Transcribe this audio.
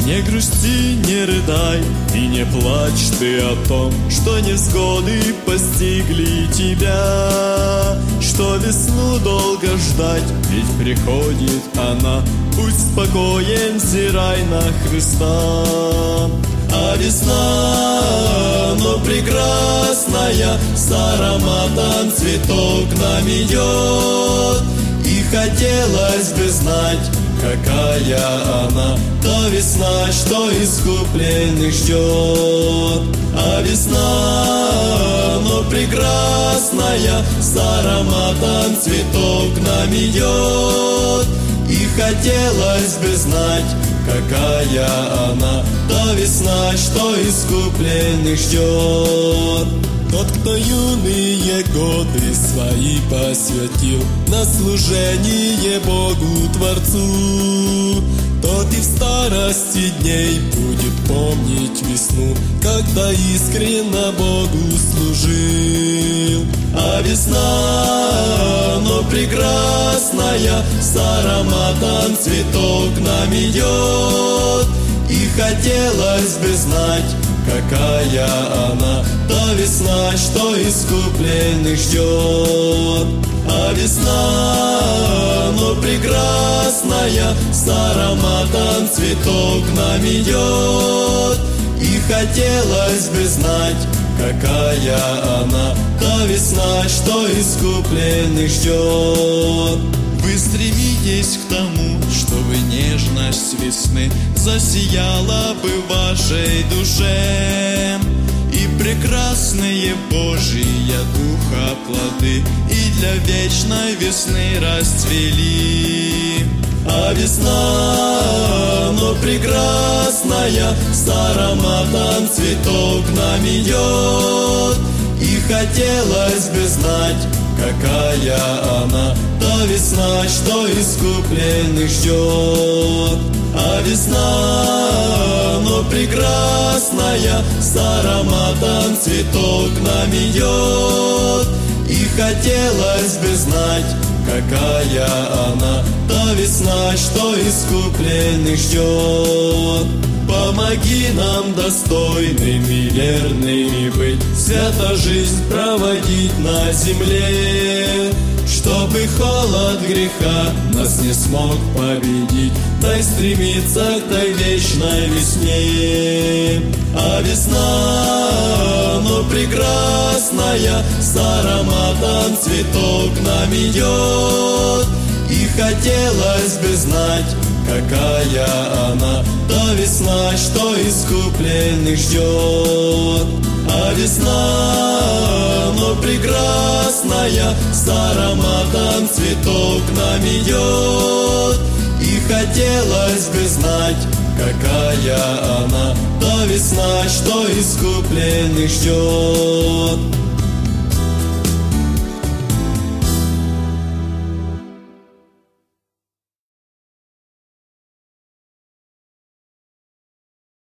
Не грусти, не рыдай и не плачь ты о том, что невзгоды постигли тебя, что весну долго ждать, ведь приходит она. Будь спокоен, взирай на Христа. А весна, но прекрасная, с ароматом цветок нам идет. И хотелось бы знать, какая она, та весна, что искупленных ждет. А весна, но прекрасная, с ароматом цветок нам идет. И хотелось бы знать, какая она, та весна, что искупленных ждет. Тот, кто юные годы свои посвятил на служение Богу Творцу, тот и в старости дней будет помнить весну, когда искренно Богу служил. А весна, но прекрасная, с ароматом цветок нам идет. И хотелось бы знать, какая она, та весна, что искупленных ждет. А весна, но прекрасная, с ароматом цветок нам идет. И хотелось бы знать, какая она, та весна, что искупленных ждет. Вы стремитесь к тому, чтобы нежность весны засияла бы в вашей душе, и прекрасные Божьи духа плоды и для вечной весны расцвели. А весна, но прекрасная, с ароматом цветок нам идет. И хотелось бы знать, какая она, та весна, что искупленных ждет. А весна, но прекрасная, с ароматом цветок нам идет. И хотелось бы знать, какая она, та весна, что искупленных ждет. Помоги нам достойными, верными быть, свято жизнь проводить на земле, чтобы холод греха нас не смог победить. Дай стремиться к той вечной весне. А весна, но прекрасная, с ароматом цветок нам идет. И хотелось бы знать, какая она, та весна, что искупленных ждет. А весна, но прекрасная, с ароматом цветок нам идет. И хотелось бы знать, какая она, та весна, что искупленных ждет.